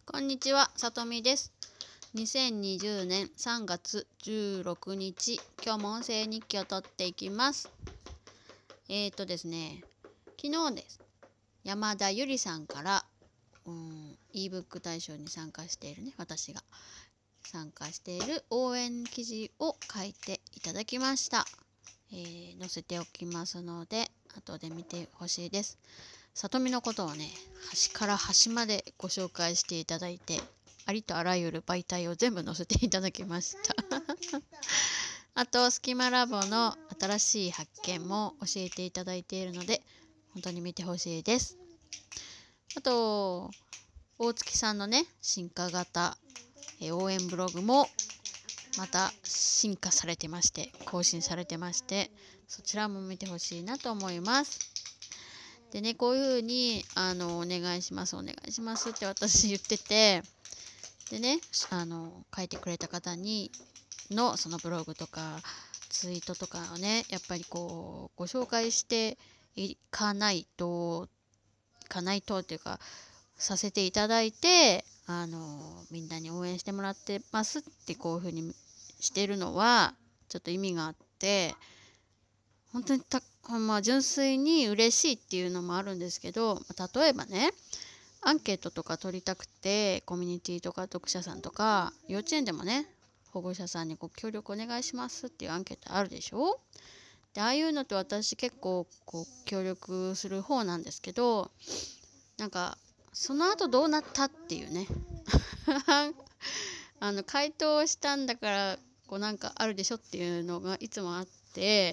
こんにちは、さとみです。2020年3月16日、今日も音声日記を取っていきます。ですね、昨日です。山田ゆりさんから、ebook 大賞に参加しているね、私が参加している応援記事を書いていただきました。載せておきますので、後で見てほしいです。さとみのことをね、端から端までご紹介していただいて、ありとあらゆる媒体を全部載せていただきましたあとスキマラボの新しい発見も教えていただいているので本当に見てほしいです。あと大月さんのね進化型応援ブログもまた進化されてまして更新されてまして、そちらも見てほしいなと思います。でね、こういう風にお願いしますお願いしますって私言ってて、でね、書いてくれた方のそのブログとかツイートとかをね、やっぱりこうご紹介していかないとっていうかさせていただいて、みんなに応援してもらってますってこういう風にしてるのはちょっと意味があって、本当に純粋に嬉しいっていうのもあるんですけど、例えばねアンケートとか取りたくてコミュニティとか読者さんとか幼稚園でもね保護者さんにご協力お願いしますっていうアンケートあるでしょ。でああいうのって私結構こう協力する方なんですけど、なんかその後どうなったっていうね回答したんだからこうなんかあるでしょっていうのがいつもあって、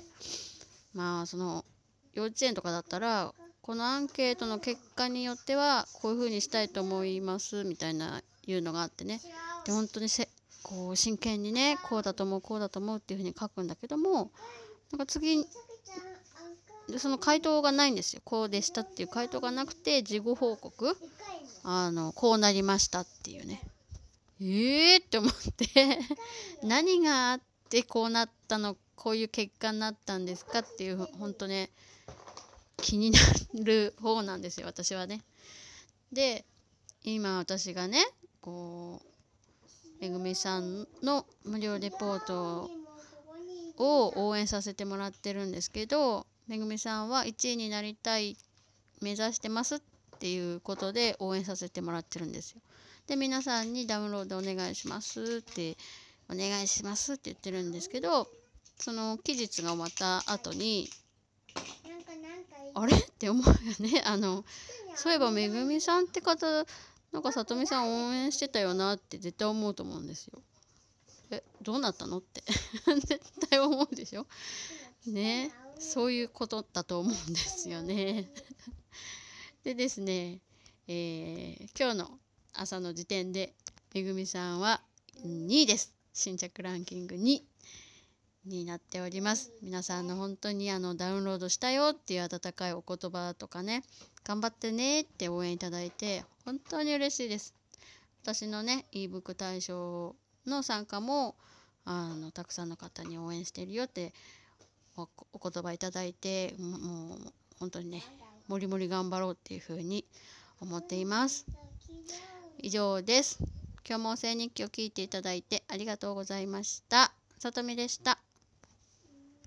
その幼稚園とかだったらこのアンケートの結果によってはこういう風にしたいと思いますみたいないうのがあってね、で本当にこう真剣にねこうだと思うっていう風に書くんだけども、なんか次でその回答がないんですよ。こうでしたっていう回答がなくて事後報告こうなりましたっていうね、って思って何があってこうなったの、こういう結果になったんですかっていう、本当ね気になる方なんですよ私はね。で今私がねこうめぐみさんの無料レポートを応援させてもらってるんですけど、めぐみさんは1位になりたい目指してますっていうことで応援させてもらってるんですよ。で皆さんにダウンロードお願いしますって言ってるんですけど、その期日が終わった後にあれって思うよね。そういえばめぐみさんって方なんかさとみさん応援してたよなって絶対思うと思うんですよ。どうなったのって絶対思うでしょね。そういうことだと思うんですよねでですね、今日の朝の時点でめぐみさんは2位です。新着ランキング2位になっております。皆さんの本当にダウンロードしたよっていう温かいお言葉とかね、頑張ってねって応援いただいて本当に嬉しいです。私のね ebook 大賞の参加もたくさんの方に応援してるよってお言葉いただいて、もう本当にねもりもり頑張ろうっていうふうに思っています。以上です。今日も音声日記を聞いていただいてありがとうございました。さとみでした。